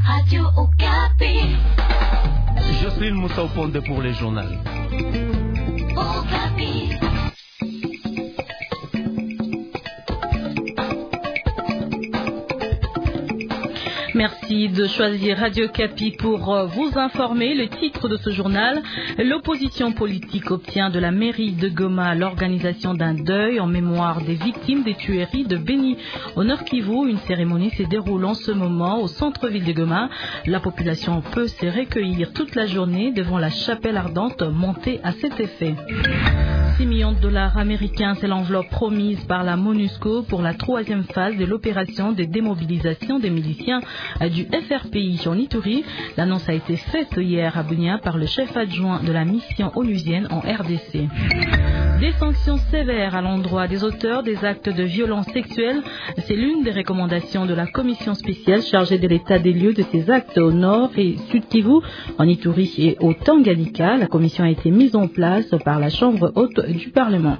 Radio Okapi. Jocelyne Moussa Oponde pour les journaux. Okapi. Merci de choisir Radio Okapi pour vous informer. Le titre de ce journal: l'opposition politique obtient de la mairie de Goma l'organisation d'un deuil en mémoire des victimes des tueries de Beni. Au Nord Kivu, une cérémonie se déroule en ce moment au centre-ville de Goma. La population peut se recueillir toute la journée devant la chapelle ardente montée à cet effet. 6 millions de dollars américains, c'est l'enveloppe promise par la MONUSCO pour la 3e phase de l'opération de démobilisation des miliciens du FRPI en Ituri. L'annonce a été faite hier à Bunia par le chef adjoint de la mission onusienne en RDC. Des sanctions sévères à l'endroit des auteurs des actes de violence sexuelle, c'est l'une des recommandations de la commission spéciale chargée de l'état des lieux de ces actes au nord et sud Kivu, en Ituri et au Tanganyika. La commission a été mise en place par la Chambre haute du Parlement.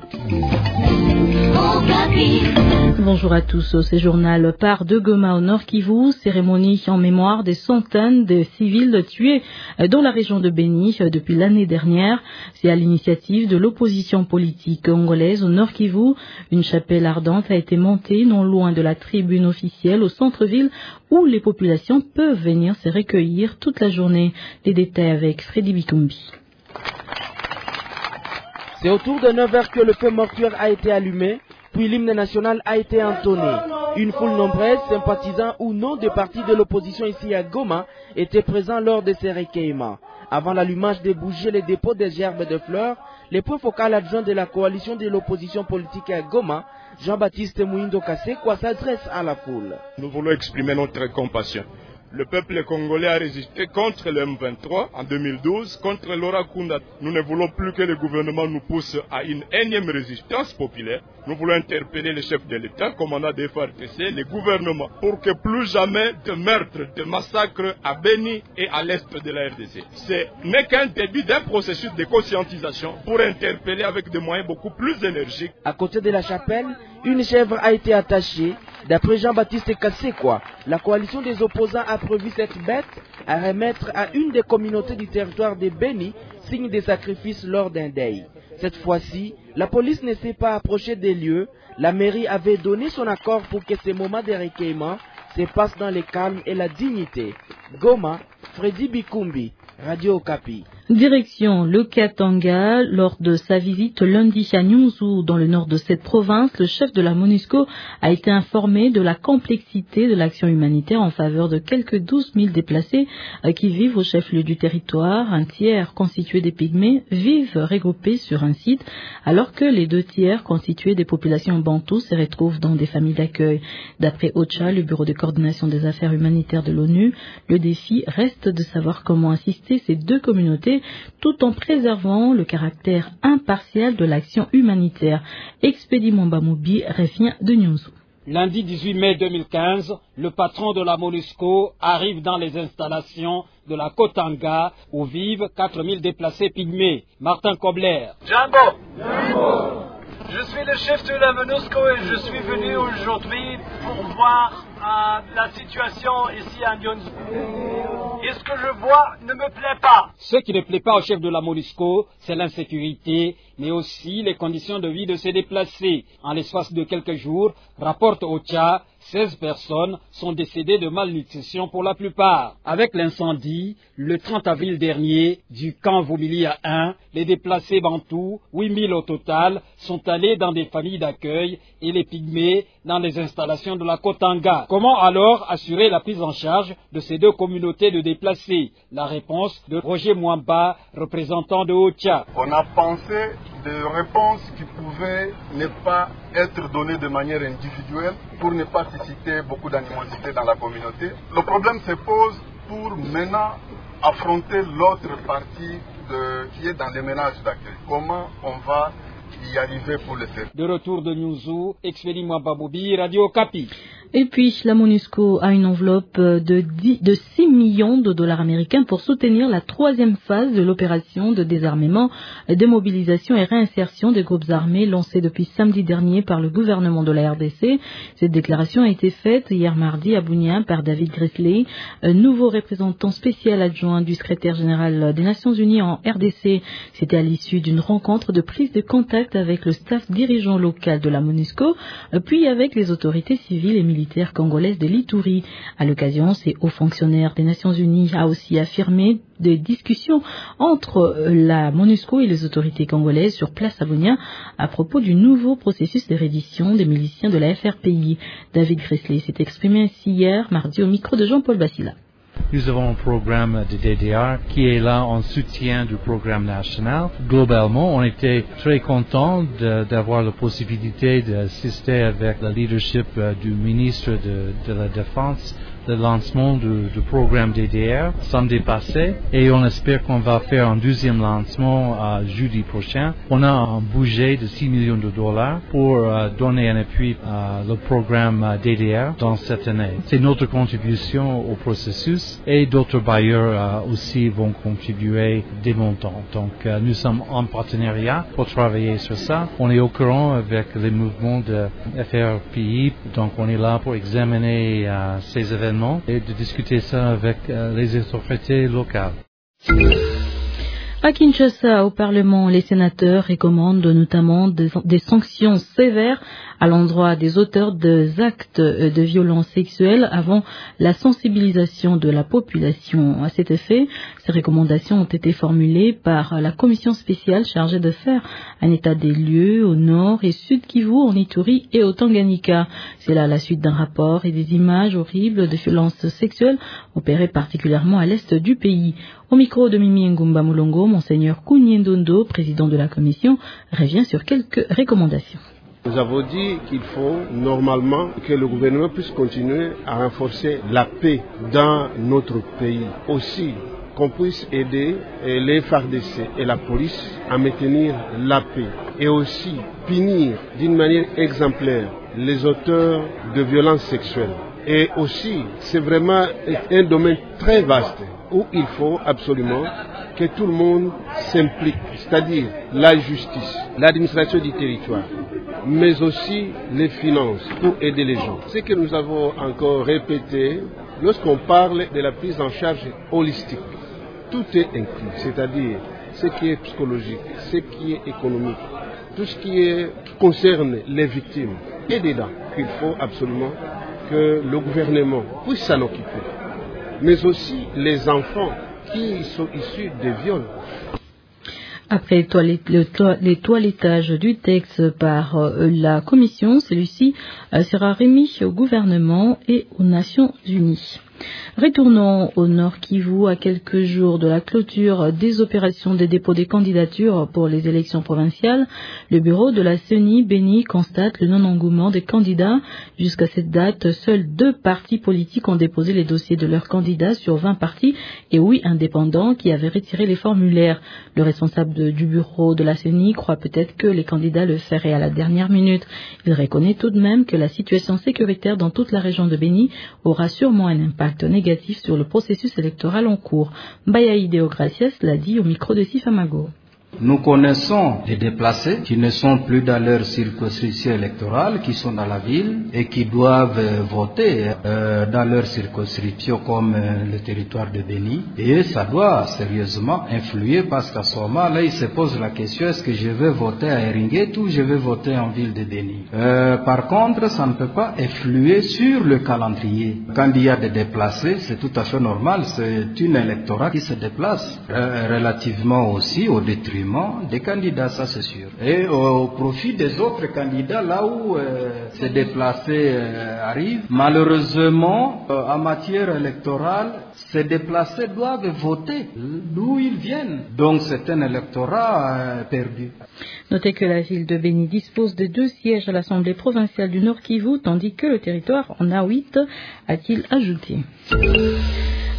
Bonjour à tous, ce journal part de Goma au Nord Kivu, cérémonie en mémoire des centaines de civils tués dans la région de Beni depuis l'année dernière. C'est à l'initiative de l'opposition politique congolaise au Nord Kivu. Une chapelle ardente a été montée non loin de la tribune officielle au centre-ville où les populations peuvent venir se recueillir toute la journée. Les détails avec Freddy Bikumbi. C'est autour de 9h que le feu mortuaire a été allumé, puis l'hymne national a été entonné. Une foule nombreuse, sympathisants ou non des partis de l'opposition ici à Goma, étaient présents lors de ces recueillements. Avant l'allumage des bougies et le dépôt des gerbes de fleurs, le point focal adjoint de la coalition de l'opposition politique à Goma, Jean-Baptiste Mouindo Kassekwa, s'adresse à la foule. Nous voulons exprimer notre compassion. Le peuple congolais a résisté contre le M23 en 2012, contre Laurent Kunda. Nous ne voulons plus que le gouvernement nous pousse à une énième résistance populaire. Nous voulons interpeller le chef de l'État, commandant des FARDC, le gouvernement, pour que plus jamais de meurtres, de massacres à Beni et à l'est de la RDC. Ce n'est qu'un début d'un processus de conscientisation pour interpeller avec des moyens beaucoup plus énergiques. À côté de la chapelle, une chèvre a été attachée. D'après Jean-Baptiste Kassekwa, la coalition des opposants a prévu cette bête à remettre à une des communautés du territoire de Beni, signe de sacrifice lors d'un deuil. Cette fois-ci, la police ne s'est pas approchée des lieux. La mairie avait donné son accord pour que ces moments de recueillement se passent dans le calme et la dignité. Goma, Freddy Bikumbi, Radio Okapi. Direction le Katanga. Lors de sa visite lundi à Nyunzu, dans le nord de cette province, le chef de la MONUSCO a été informé de la complexité de l'action humanitaire en faveur de quelques 12 000 déplacés qui vivent au chef-lieu du territoire. Un tiers constitué des pygmées vivent regroupés sur un site, alors que les 2 tiers constitués des populations bantoues se retrouvent dans des familles d'accueil. D'après OCHA, le Bureau de coordination des affaires humanitaires de l'ONU, le défi reste de savoir comment assister ces 2 communautés tout en préservant le caractère impartial de l'action humanitaire. Expédie Mwambamoubi revient de Nyunzu. Lundi 18 mai 2015, le patron de la MONUSCO arrive dans les installations de la Kotanga où vivent 4000 déplacés pygmées. Martin Kobler. Jambo. Je suis le chef de la MONUSCO et je suis venu aujourd'hui pour voir la situation ici à Nyunzu. Et ce que je vois ne me plaît pas. Ce qui ne plaît pas au chef de la MONUSCO, c'est l'insécurité, mais aussi les conditions de vie de ces déplacés. En l'espace de quelques jours, rapporte OCHA, 16 personnes sont décédées de malnutrition pour la plupart. Avec l'incendie, le 30 avril dernier, du camp Vumilia 1, les déplacés bantous, 8000 au total, sont allés dans des familles d'accueil et les pygmées dans les installations de la Kotanga. Comment alors assurer la prise en charge de ces 2 communautés de déplacés? La réponse de Roger Mwamba, représentant de OCHA. On a pensé des réponses qui pouvaient ne pas être données de manière individuelle pour ne pas susciter beaucoup d'animosité dans la communauté. Le problème se pose pour maintenant affronter l'autre partie qui est dans les ménages d'accueil. Comment on va y arriver pour le faire? De retour de Nyunzu, Expédie Mwambamoubi, Radio Okapi. Et puis, la MONUSCO a une enveloppe de 6 millions de dollars américains pour soutenir la 3e phase de l'opération de désarmement, démobilisation et réinsertion des groupes armés lancée depuis samedi dernier par le gouvernement de la RDC. Cette déclaration a été faite hier mardi à Bunia par David Grisley, nouveau représentant spécial adjoint du secrétaire général des Nations Unies en RDC. C'était à l'issue d'une rencontre de prise de contact avec le staff dirigeant local de la MONUSCO, puis avec les autorités civiles et militaires congolaises de l'Ituri. À l'occasion, ces hauts fonctionnaires des Nations Unies a aussi affirmé des discussions entre la MONUSCO et les autorités congolaises sur place à Bunia à propos du nouveau processus de reddition des miliciens de la FRPI. David Grisley s'est exprimé ainsi hier mardi au micro de Jean-Paul Bassila. Nous avons un programme de DDR qui est là en soutien du programme national. Globalement, on était très contents d'avoir la possibilité d'assister avec le leadership du ministre de la Défense le lancement du programme DDR samedi passé et on espère qu'on va faire un deuxième lancement jeudi prochain. On a un budget de 6 millions de dollars pour donner un appui à le programme DDR dans cette année. C'est notre contribution au processus et d'autres bailleurs aussi vont contribuer des montants. Donc nous sommes en partenariat pour travailler sur ça. On est au courant avec les mouvements de FRPI, donc on est là pour examiner ces événements et de discuter ça avec les autorités locales. À Kinshasa, au Parlement, les sénateurs recommandent notamment des sanctions sévères à l'endroit des auteurs des actes de violence sexuelle avant la sensibilisation de la population. À cet effet, ces recommandations ont été formulées par la commission spéciale chargée de faire un état des lieux au nord et sud Kivu, en Ituri et au Tanganyika. C'est là la suite d'un rapport et des images horribles de violences sexuelles opérées particulièrement à l'est du pays. Au micro de Mimi Ngumba Mulongo, Monseigneur Kouniendondo, président de la commission, revient sur quelques recommandations. Nous avons dit qu'il faut normalement que le gouvernement puisse continuer à renforcer la paix dans notre pays. Aussi, qu'on puisse aider les FARDC et la police à maintenir la paix. Et aussi punir d'une manière exemplaire les auteurs de violences sexuelles. Et aussi, c'est vraiment un domaine très vaste où il faut absolument que tout le monde s'implique, c'est-à-dire la justice, l'administration du territoire, mais aussi les finances pour aider les gens. Ce que nous avons encore répété, lorsqu'on parle de la prise en charge holistique, tout est inclus, c'est-à-dire ce qui est psychologique, ce qui est économique, tout ce qui concerne les victimes. Et dedans, il faut absolument que le gouvernement puisse s'en occuper, mais aussi les enfants qui sont issus des viols. Après les toilettages du texte par la commission, celui-ci sera remis au gouvernement et aux Nations Unies. Retournons au Nord Kivu à quelques jours de la clôture des opérations de dépôt des candidatures pour les élections provinciales. Le bureau de la CENI Béni constate le non-engouement des candidats. Jusqu'à cette date, seuls 2 partis politiques ont déposé les dossiers de leurs candidats sur 20 partis et 8 indépendants qui avaient retiré les formulaires. Le responsable du bureau de la CENI croit peut-être que les candidats le feraient à la dernière minute. Il reconnaît tout de même que la situation sécuritaire dans toute la région de Béni aura sûrement un impact négatif sur le processus électoral en cours. Bayaï Deogracias l'a dit au micro de Sifamago. Nous connaissons les déplacés qui ne sont plus dans leur circonscription électorale, qui sont dans la ville et qui doivent voter dans leur circonscription comme le territoire de Béni. Et ça doit sérieusement influer parce qu'à ce moment-là, ils se posent la question, est-ce que je vais voter à Eringuet ou je vais voter en ville de Béni? Par contre, ça ne peut pas influer sur le calendrier. Quand il y a des déplacés, c'est tout à fait normal, c'est une électorat qui se déplace relativement aussi au détriment des candidats, ça c'est sûr. Et au profit des autres candidats, là où ces déplacés arrivent, malheureusement, en matière électorale, ces déplacés doivent voter d'où ils viennent. Donc c'est un électorat perdu. Notez que la ville de Béni dispose de 2 sièges à l'Assemblée provinciale du Nord Kivu, tandis que le territoire en a 8, a-t-il ajouté.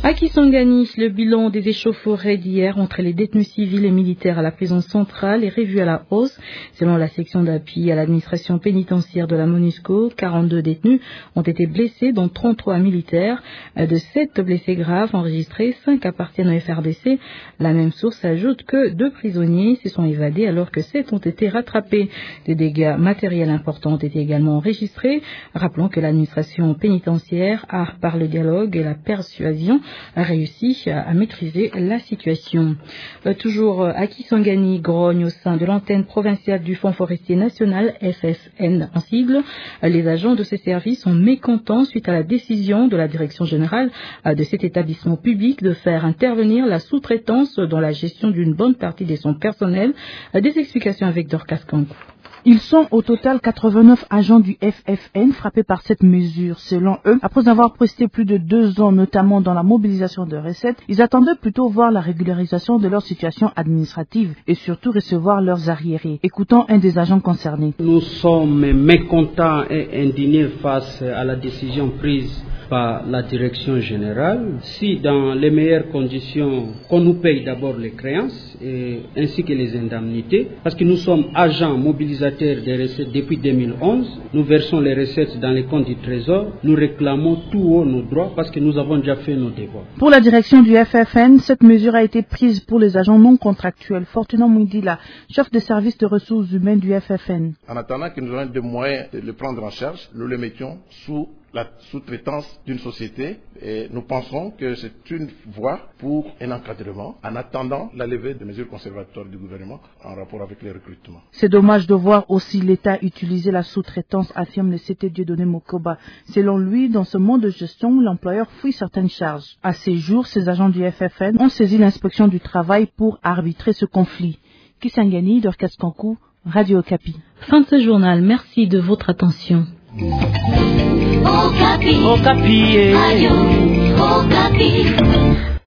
À Kisangani, le bilan des échauffourées d'hier entre les détenus civils et militaires à la prison centrale est revu à la hausse. Selon la section d'appui à l'administration pénitentiaire de la MONUSCO, 42 détenus ont été blessés, dont 33 militaires. De 7 blessés graves enregistrés, 5 appartiennent au FRDC. La même source ajoute que 2 prisonniers se sont évadés alors que 7 ont été rattrapés. Des dégâts matériels importants ont été également enregistrés. Rappelons que l'administration pénitentiaire a, par le dialogue et la persuasion, a réussi à maîtriser la situation. Toujours à Kisangani, grogne au sein de l'antenne provinciale du Fonds forestier national, FFN en sigle. Les agents de ces services sont mécontents suite à la décision de la direction générale de cet établissement public de faire intervenir la sous-traitance dans la gestion d'une bonne partie de son personnel. Des explications avec Dorcas Kankou. Ils sont au total 89 agents du FFN frappés par cette mesure. Selon eux, après avoir presté plus de 2 ans, notamment dans la mobilisation de recettes, ils attendaient plutôt voir la régularisation de leur situation administrative et surtout recevoir leurs arriérés. Écoutons un des agents concernés. Nous sommes mécontents et indignés face à la décision prise par la direction générale. Si dans les meilleures conditions, qu'on nous paye d'abord les créances ainsi que les indemnités, parce que nous sommes agents mobilisateurs des recettes depuis 2011, nous versons les recettes dans les comptes du Trésor, nous réclamons tout haut nos droits parce que nous avons déjà fait nos devoirs. Pour la direction du FFN, cette mesure a été prise pour les agents non contractuels. Fortuna Mouidila, chef de service de ressources humaines du FFN. En attendant que nous ayons des moyens de le prendre en charge, nous le mettions sous la sous-traitance d'une société et nous pensons que c'est une voie pour un encadrement en attendant la levée des mesures conservatoires du gouvernement en rapport avec les recrutements. C'est dommage de voir aussi l'État utiliser la sous-traitance, affirme le CT Dieudonné Mokoba. Selon lui, dans ce mode de gestion, l'employeur fuit certaines charges. À ces jours, ces agents du FFN ont saisi l'inspection du travail pour arbitrer ce conflit. Kisangani, Dorcas Kankou, Radio Okapi. Fin de ce journal. Merci de votre attention. Okapi. Radio Okapi.